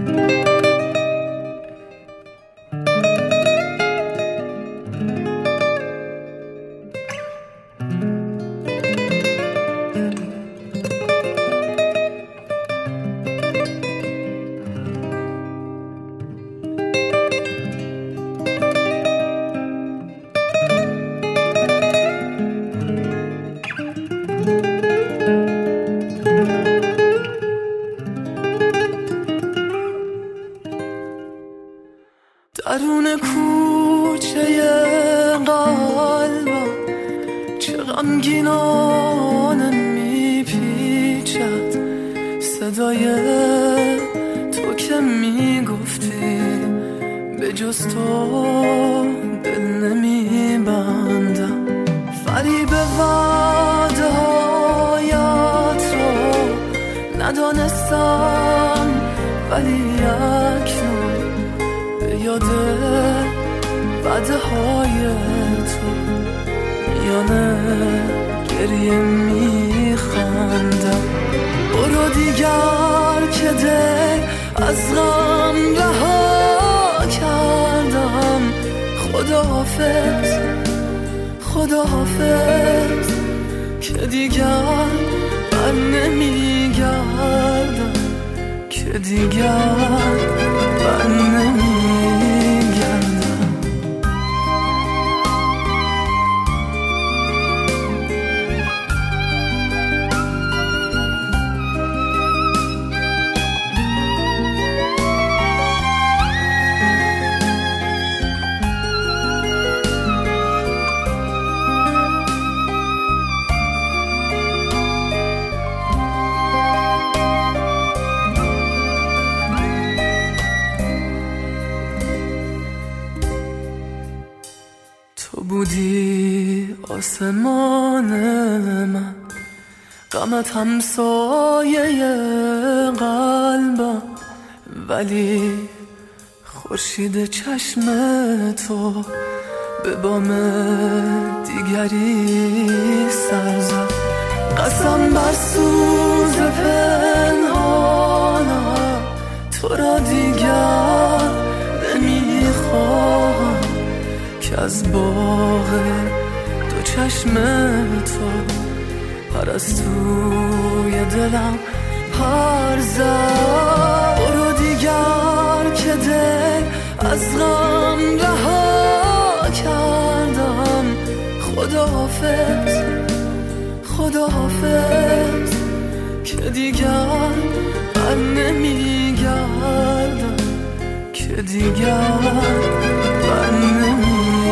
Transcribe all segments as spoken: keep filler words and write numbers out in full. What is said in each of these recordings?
درون کوچه قلبم چه غمگینانه میپیچد صدای تو که میگفتی به جز تو دل نمیبندم. فریب وعده هایت رو ندانستم ولی اکنون یاد وعده های تو میانه گریه میخندم. برو دیگر که دل از غم رها کردم. خداحافظ خداحافظ که دیگر بر نمیگردم، که دیگر بر نمیگردم. تو بودی آسمان من، غمت همسایه قلبم، ولی خورشید چشم تو به بام دیگری سر زد. قسم بر سوز پنهانم تو را دیگر نمیخواهم، که از باغ دو چشم تو پرستوی دلم پر زد. برو دیگر که دل از غم رها کردم. خداحافظ خداحافظ که دیگر بر نمیگردم، که دیگر بر نمیگردم.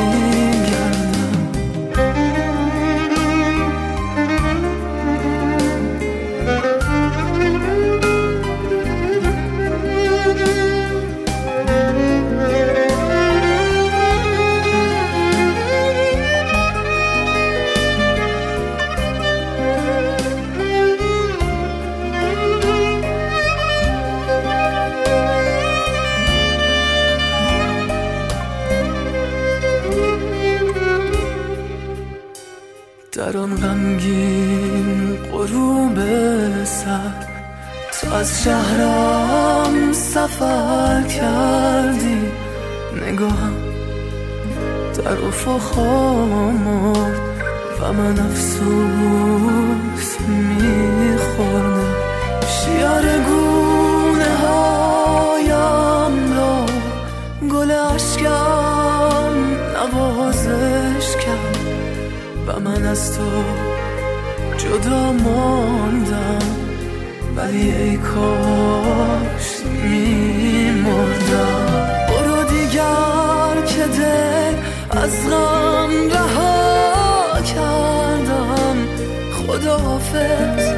در آن غمگین غروب سر تو از شهرم سفر کردی. نگاهم در افق آمد و من افسوس میخوردم. شیار گونه هایم را گل اشکم نوازش کرد و من از تو جدا ماندم، ولی ای کاش میمردم. برو دیگر که دل از غم رها کردم. خداحافظ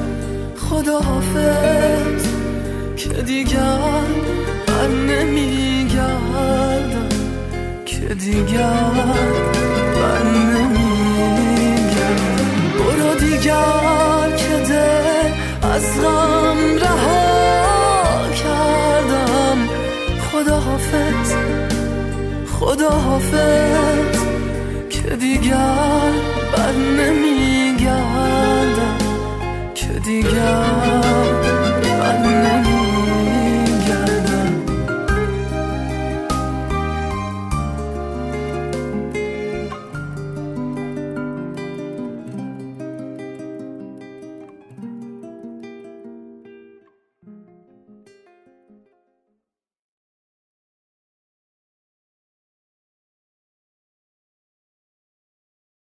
خداحافظ که دیگر بر نمیگردم، که دیگر بر نمیگردم. برو دیگر که دل از غم رها کردم. خداحافظ خداحافظ که دیگر بر نمیگردم، که دیگر